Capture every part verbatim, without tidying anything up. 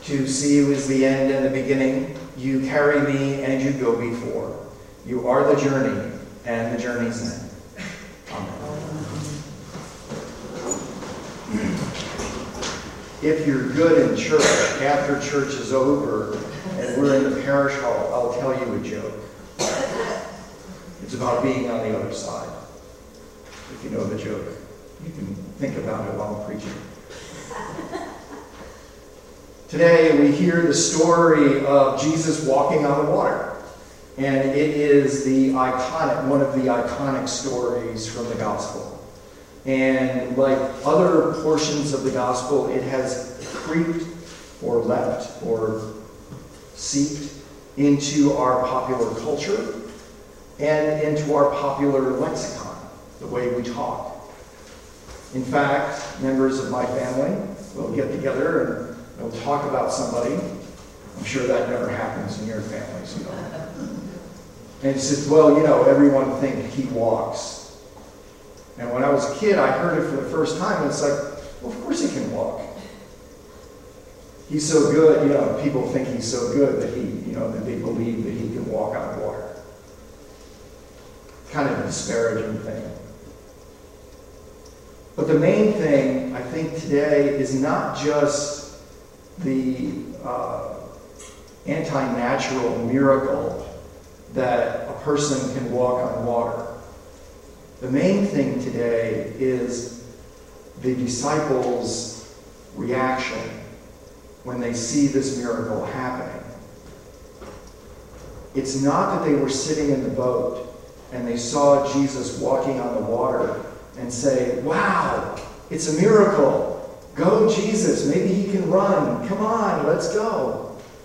to see you is the end and the beginning. You carry me and you go before. You are the journey and the journey's end. Amen. If you're good in church, after church is over and we're in the parish hall, I'll tell you a joke. It's about being on the other side. If you know the joke, you can think about it while I'm preaching. Today we hear the story of Jesus walking on the water. And it is the iconic, one of the iconic stories from the gospel. And like other portions of the gospel, it has creeped or leapt or seeped into our popular culture and into our popular lexicon, the way we talk. In fact, members of my family will get together and they'll talk about somebody. I'm sure that never happens in your families, you know. And he says, well, you know, everyone thinks he walks. And when I was a kid, I heard it for the first time, and it's like, well, of course he can walk. He's so good, you know, people think he's so good that he, you know, that they believe that he can walk on water. Kind of a disparaging thing. But the main thing, I think, today is not just the uh, anti-natural miracle that a person can walk on water. The main thing today is the disciples' reaction when they see this miracle happening. It's not that they were sitting in the boat and they saw Jesus walking on the water and say, wow, it's a miracle. Go, Jesus. Maybe he can run. Come on, let's go.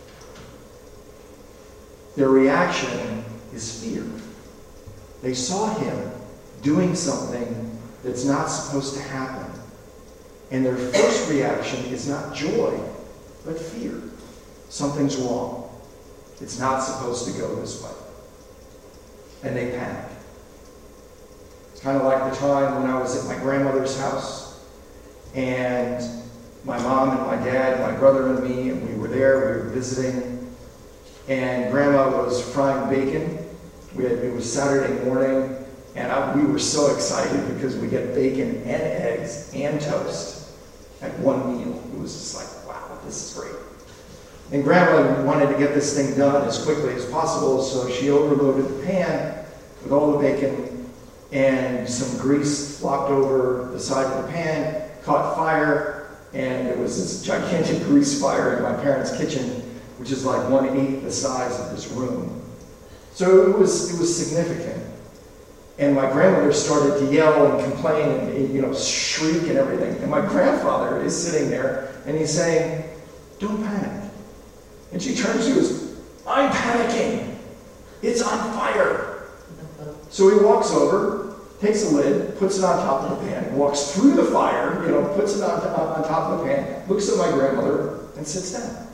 Their reaction is fear. They saw him doing something that's not supposed to happen. And their first reaction is not joy, but fear. Something's wrong. It's not supposed to go this way. And they panic. It's kind of like the time when I was at my grandmother's house, and my mom and my dad, my brother and me, and we were there, we were visiting, and Grandma was frying bacon. We had, it was Saturday morning, and I, we were so excited because we get bacon and eggs and toast at one meal. It was just like, wow, this is great. And Grandma wanted to get this thing done as quickly as possible, so she overloaded the pan with all the bacon, and some grease flopped over the side of the pan, caught fire, and it was this gigantic grease fire in my parents' kitchen, which is like one-eighth the size of this room. So it was it was significant. And my grandmother started to yell and complain and, you know, shriek and everything. And my grandfather is sitting there and he's saying, don't panic. And she turns to us, I'm panicking. It's on fire. So he walks over, takes a lid, puts it on top of the pan, walks through the fire, you know, puts it on, on top of the pan, looks at my grandmother, and sits down.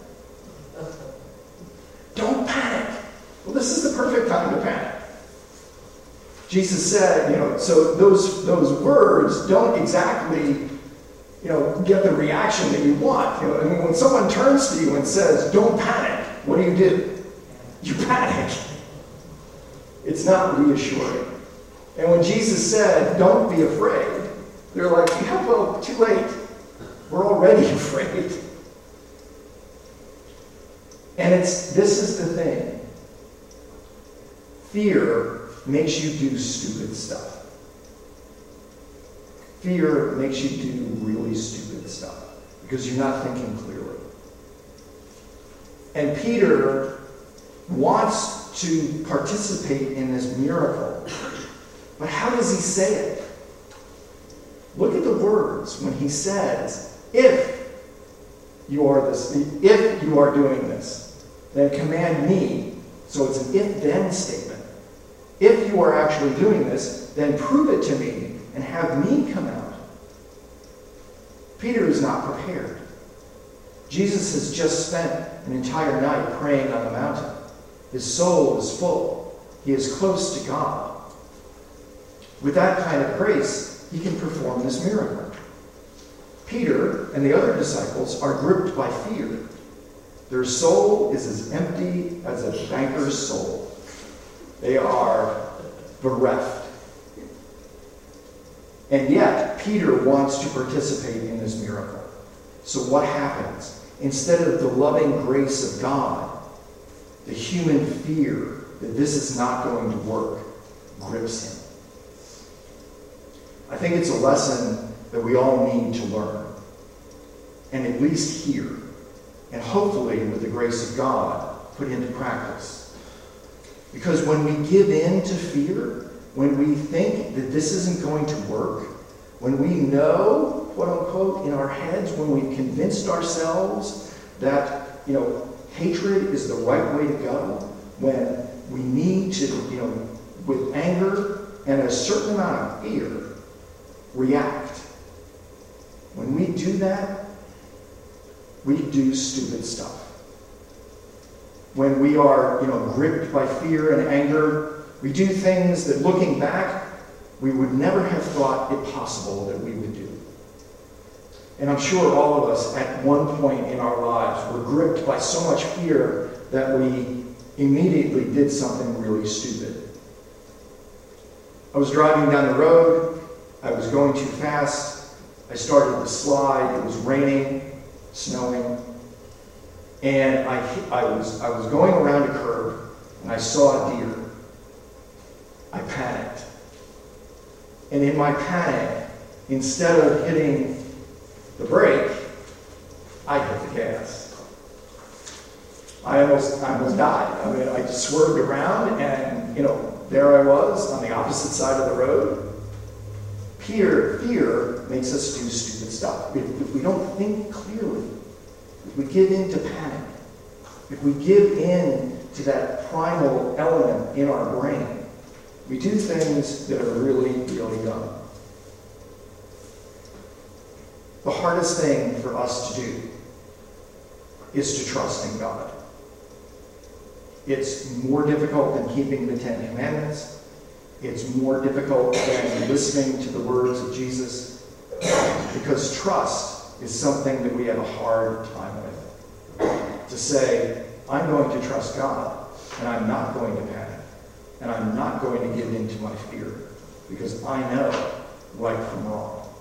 Don't panic. Well, this is the perfect time to panic. Jesus said, you know, so those those words don't exactly, you know, get the reaction that you want. You know, I mean, when someone turns to you and says, don't panic, what do you do? You panic. It's not reassuring. And when Jesus said, don't be afraid, they're like, yeah, well, too late. We're already afraid. And it's this is the thing. Fear makes you do stupid stuff. Fear makes you do really stupid stuff because you're not thinking clearly. And Peter wants to participate in this miracle. But how does he say it? Look at the words when he says, if you are this, if you are doing this, then command me. So it's an if-then statement. If you are actually doing this, then prove it to me and have me come out. Peter is not prepared. Jesus has just spent an entire night praying on the mountain. His soul is full. He is close to God. With that kind of grace, he can perform this miracle. Peter and the other disciples are gripped by fear. Their soul is as empty as a banker's soul. They are bereft. And yet, Peter wants to participate in this miracle. So what happens? Instead of the loving grace of God, the human fear that this is not going to work grips him. I think it's a lesson that we all need to learn, and at least hear, and hopefully, with the grace of God, put into practice. Because when we give in to fear, when we think that this isn't going to work, when we know, quote unquote, in our heads, when we've convinced ourselves that, you know, hatred is the right way to go, when we need to, you know, with anger and a certain amount of fear, react. When we do that, we do stupid stuff. When we are, you know, gripped by fear and anger, we do things that, looking back, we would never have thought it possible that we would do. And I'm sure all of us at one point in our lives were gripped by so much fear that we immediately did something really stupid. I was driving down the road. I was going too fast. I started to slide. It was raining, snowing. And I, I, was, I was going around a curve, and I saw a deer. I panicked. And in my panic, instead of hitting the brake, I hit the gas. I almost, I almost died. I mean, I just swerved around, and, you know, there I was on the opposite side of the road. Fear, fear makes us do stupid stuff. If, if we don't think clearly, if we give in to panic, if we give in to that primal element in our brain, we do things that are really, really dumb. The hardest thing for us to do is to trust in God. It's more difficult than keeping the Ten Commandments. It's more difficult than listening to the words of Jesus, because trust is something that we have a hard time with. To say, I'm going to trust God, and I'm not going to panic, and I'm not going to give in to my fear, because I know right from wrong.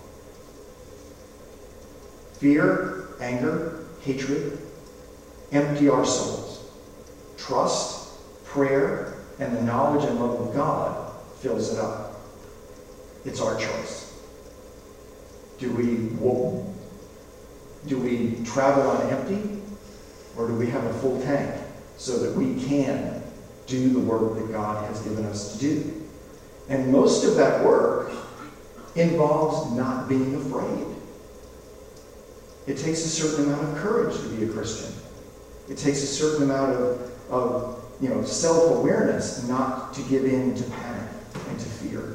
Fear, anger, hatred empty our souls. Trust, prayer, and the knowledge and love of God fills it up. It's our choice. Do we do we travel on empty, or do we have a full tank so that we can do the work that God has given us to do? And most of that work involves not being afraid. It takes a certain amount of courage to be a Christian. It takes a certain amount of, of you know, self-awareness not to give in to panic and to fear.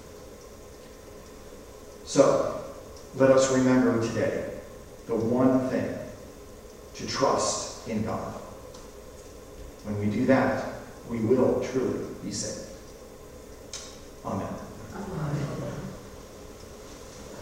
So, let us remember today the one thing: to trust in God. When we do that, we will truly be saved. Amen.